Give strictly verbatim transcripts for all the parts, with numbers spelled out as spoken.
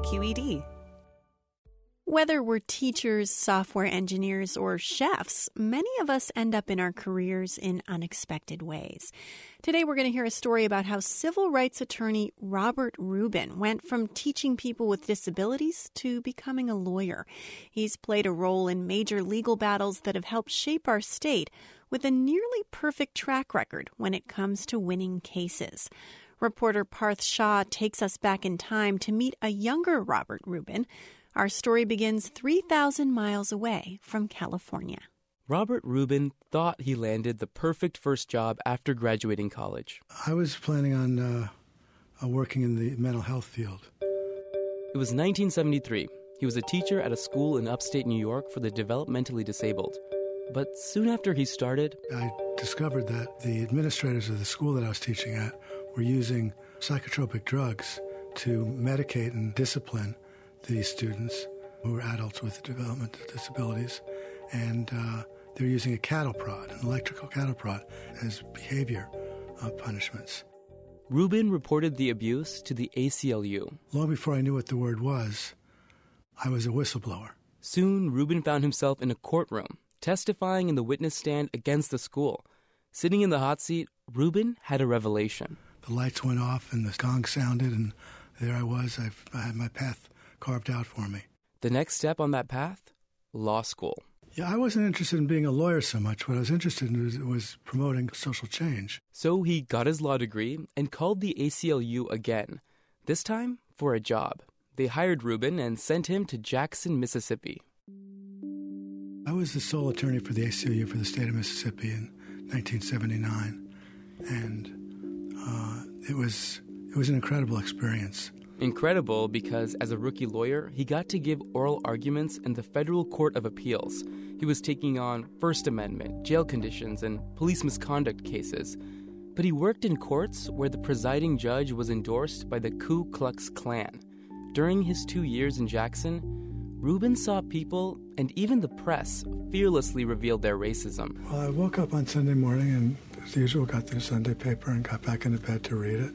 Q E D. Whether we're teachers, software engineers, or chefs, many of us end up in our careers in unexpected ways. Today, we're going to hear a story about how civil rights attorney Robert Rubin went from teaching people with disabilities to becoming a lawyer. He's played a role in major legal battles that have helped shape our state with a nearly perfect track record when it comes to winning cases. Reporter Parth Shah takes us back in time to meet a younger Robert Rubin. Our story begins three thousand miles away from California. Robert Rubin thought he landed the perfect first job after graduating college. I was planning on uh, uh, working in the mental health field. It was nineteen seventy-three. He was a teacher at a school in upstate New York for the developmentally disabled. But soon after he started, I discovered that the administrators of the school that I was teaching at were using psychotropic drugs to medicate and discipline these students who were adults with developmental disabilities, and uh, they're using a cattle prod, an electrical cattle prod, as behavior uh, punishments. Rubin reported the abuse to the A C L U. Long before I knew what the word was, I was a whistleblower. Soon, Rubin found himself in a courtroom, testifying in the witness stand against the school. Sitting in the hot seat, Rubin had a revelation. The lights went off and the gong sounded, and there I was. I've, I had my path carved out for me. The next step on that path? Law school. Yeah, I wasn't interested in being a lawyer so much. What I was interested in was, was promoting social change. So he got his law degree and called the A C L U again, this time for a job. They hired Rubin and sent him to Jackson, Mississippi. I was the sole attorney for the A C L U for the state of Mississippi in nineteen seventy-nine, and uh, it was it was an incredible experience. Incredible because, as a rookie lawyer, he got to give oral arguments in the Federal Court of Appeals. He was taking on First Amendment, jail conditions, and police misconduct cases. But he worked in courts where the presiding judge was endorsed by the Ku Klux Klan. During his two years in Jackson, Rubin saw people, and even the press, fearlessly reveal their racism. Well, I woke up on Sunday morning and, as usual, got the Sunday paper and got back into bed to read it.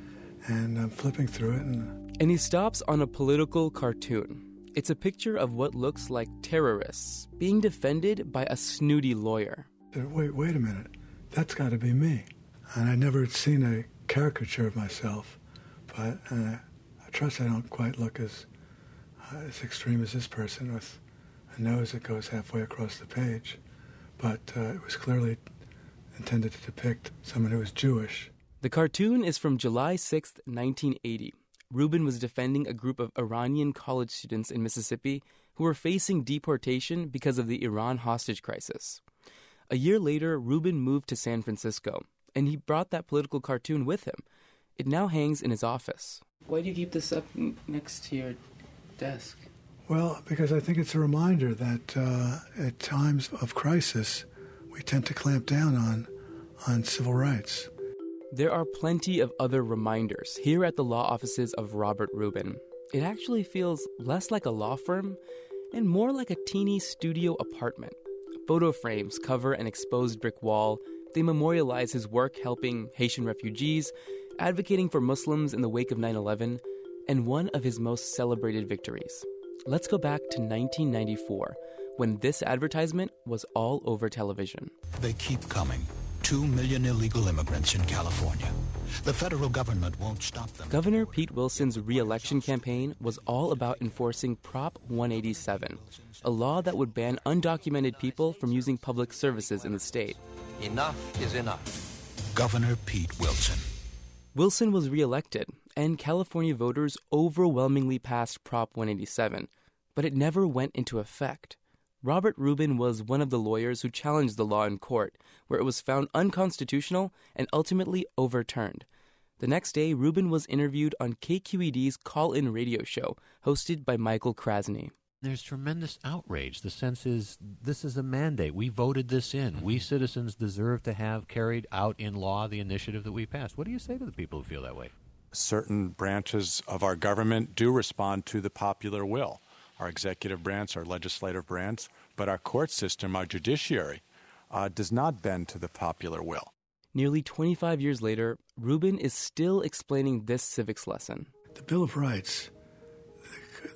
And I'm flipping through it. And... and he stops on a political cartoon. It's a picture of what looks like terrorists being defended by a snooty lawyer. Wait, wait a minute. That's got to be me. And I never had seen a caricature of myself, but uh, I trust I don't quite look as uh, as extreme as this person with a nose that goes halfway across the page. But uh, it was clearly intended to depict someone who was Jewish. The cartoon is from July sixth, nineteen eighty. Rubin was defending a group of Iranian college students in Mississippi who were facing deportation because of the Iran hostage crisis. A year later, Rubin moved to San Francisco, and he brought that political cartoon with him. It now hangs in his office. Why do you keep this up next to your desk? Well, because I think it's a reminder that uh, at times of crisis, we tend to clamp down on on civil rights. There are plenty of other reminders here at the law offices of Robert Rubin. It actually feels less like a law firm and more like a teeny studio apartment. Photo frames cover an exposed brick wall. They memorialize his work helping Haitian refugees, advocating for Muslims in the wake of nine eleven, and one of his most celebrated victories. Let's go back to nineteen ninety-four, when this advertisement was all over television. They keep coming. Two million illegal immigrants in California. The federal government won't stop them. Governor Pete Wilson's re-election campaign was all about enforcing Prop one eighty-seven, a law that would ban undocumented people from using public services in the state. Enough is enough. Governor Pete Wilson. Wilson was re-elected, and California voters overwhelmingly passed Prop one eighty-seven, but it never went into effect. Robert Rubin was one of the lawyers who challenged the law in court, where it was found unconstitutional and ultimately overturned. The next day, Rubin was interviewed on K Q E D's call-in radio show, hosted by Michael Krasny. There's tremendous outrage. The sense is, this is a mandate. We voted this in. We citizens deserve to have carried out in law the initiative that we passed. What do you say to the people who feel that way? Certain branches of our government do respond to the popular will. Our executive branch, our legislative branch, but our court system, our judiciary, uh, does not bend to the popular will. Nearly twenty-five years later, Rubin is still explaining this civics lesson. The Bill of Rights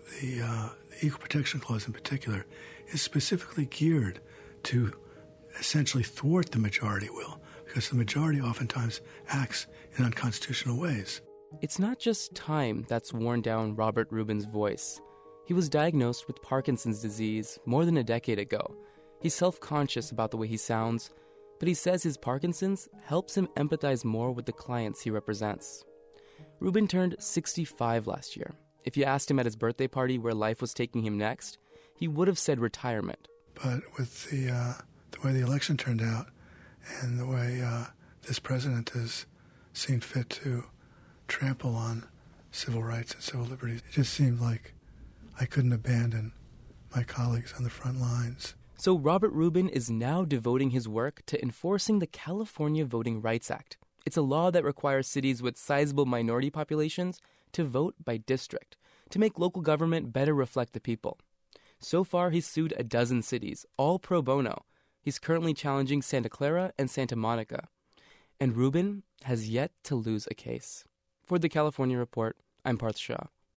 the, uh, the Equal Protection Clause in particular is specifically geared to essentially thwart the majority will, because the majority oftentimes acts in unconstitutional ways. It's not just time that's worn down Robert Rubin's voice. He was diagnosed with Parkinson's disease more than a decade ago. He's self-conscious about the way he sounds, but he says his Parkinson's helps him empathize more with the clients he represents. Rubin turned sixty-five last year. If you asked him at his birthday party where life was taking him next, he would have said retirement. But with the uh, the way the election turned out and the way uh, this president has seen fit to trample on civil rights and civil liberties, it just seemed like I couldn't abandon my colleagues on the front lines. So Robert Rubin is now devoting his work to enforcing the California Voting Rights Act. It's a law that requires cities with sizable minority populations to vote by district, to make local government better reflect the people. So far, he's sued a dozen cities, all pro bono. He's currently challenging Santa Clara and Santa Monica. And Rubin has yet to lose a case. For the California Report, I'm Parth Shah.